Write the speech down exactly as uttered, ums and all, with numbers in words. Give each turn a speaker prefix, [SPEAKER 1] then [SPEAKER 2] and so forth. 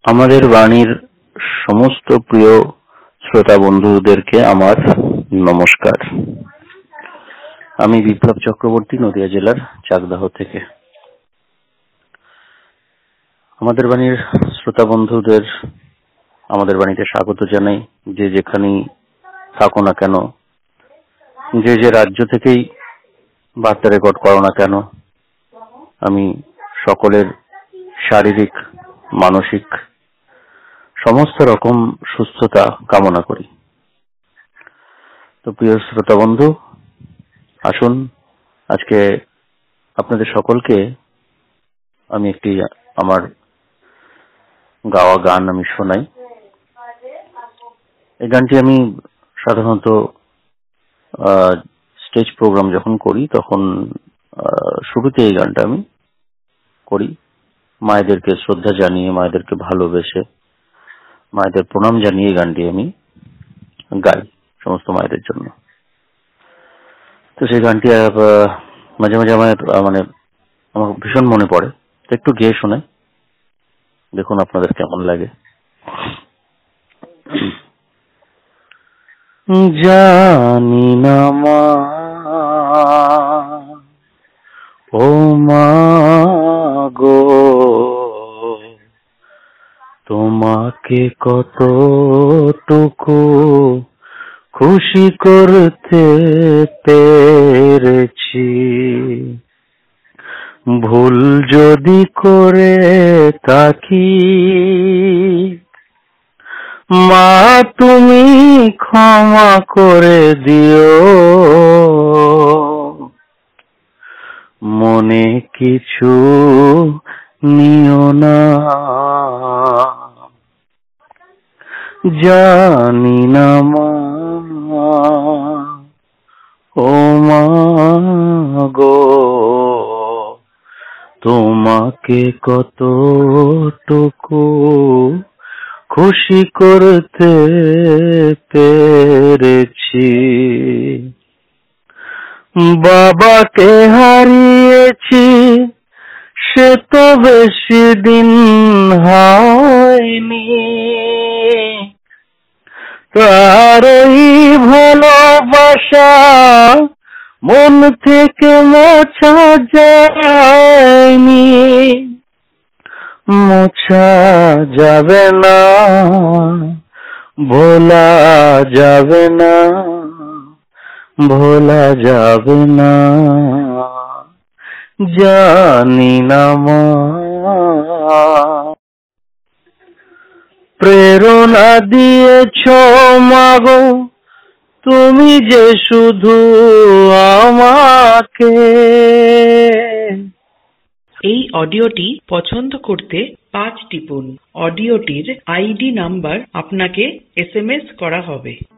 [SPEAKER 1] আমাদের বাণীর সমস্ত প্রিয় শ্রোতা বন্ধুদেরকে আমার নমস্কার। আমি বিপ্লব চক্রবর্তী, নদিয়া জেলার চাকদাহ থেকে। আমাদের বাণীর শ্রোতা বন্ধুদের আমাদের বাণীতে স্বাগত জানাই। যে যেখানেই থাকো না কেন, যে যে রাজ্য থেকেই বার্তা রেকর্ড করো না কেন, আমি সকলের শারীরিক, মানসিক সমস্ত রকম সুস্থতা কামনা করি। তো প্রিয় শ্রোতা বন্ধু, আসুন আজকে আপনাদের সকলকে আমি একটি আমার গাওয়া গান আমি শোনাই। এই গানটি আমি সাধারণত স্টেজ প্রোগ্রাম যখন করি তখন শুরুতে এই গানটা আমি করি, মায়েদেরকে শ্রদ্ধা জানিয়ে, মায়েদেরকে ভালোবেসে, মায়েদের প্রণাম জানিয়ে এই গানটি আমি গাই সমস্ত মায়েদের জন্য। তো সেই গানটি মাঝে মাঝে আমার মানে আমার ভীষণ মনে পড়ে, একটু গেয়ে শোনাই, দেখুন আপনাদের কেমন লাগে। জানি না মা, ও মা গো, তোমাকে কতটুকু খুশি করতে পেরেছি। ভুল যদি করে থাকি মা, তুমি ক্ষমা করে দিও। মনে কিছু নিও না, জানি না মা, ও মা গো, তোমাকে কতটুকু খুশি করতে পেরেছি। বাবাকে হারিয়েছি সে তো বেশি দিন হয়নি, তার ওই ভালোবাসা মন থেকে মোছা যায়নি। মোছা যাবে না, ভোলা যাবে না, ভোলা যাবে না, জানি না মা। প্রেরণা দিয়েছ মাগো তুমি যে শুধু আমাকে।
[SPEAKER 2] এই অডিওটি পছন্দ করতে পাঁচ টিপুন। অডিওটির আইডি নাম্বার আপনাকে এস এম এস করা হবে।